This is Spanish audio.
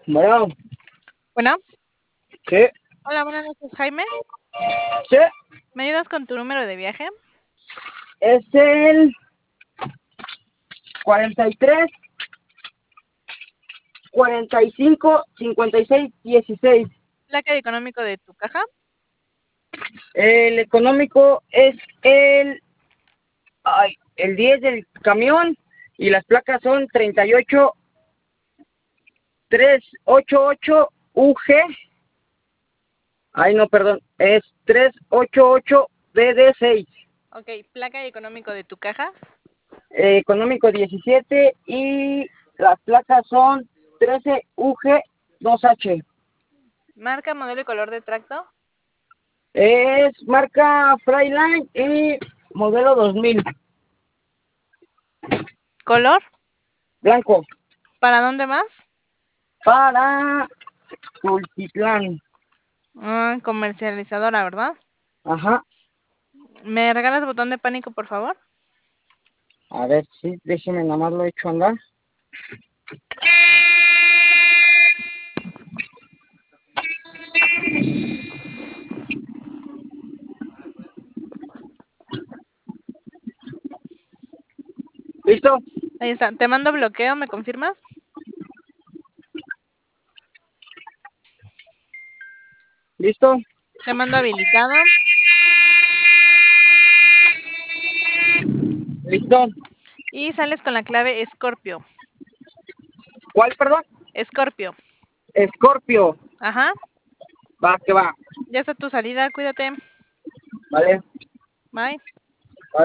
Bueno, Bueno, sí, hola, buenas noches, Jaime. sí, ¿Me ayudas con tu número de viaje? es el 43, 45, 56, 16. Placa de económico de tu caja. El económico es el 10 del camión y las placas son 38, 388 UG. Ay, no, perdón, es 388 BD6. Ok, placa de económico de tu caja. Económico 17 y las placas son 13 UG 2H. Marca, modelo y color de tracto. Es marca Freiline y modelo 2000. Color. Blanco. ¿Para dónde más? Para Tultitlán. Comercializadora, ¿verdad? Ajá. ¿Me regalas botón de pánico, por favor? A ver, sí, déjeme nada más lo he hecho andar. ¿Listo? Ahí está. Te mando bloqueo, ¿me confirmas? ¿Listo? Te mando habilitado. ¿Listo? Y sales con la clave Scorpio. ¿Cuál, perdón? Scorpio. Scorpio. Ajá. Va, que va. Ya está tu salida, cuídate. Vale. Bye. Bye.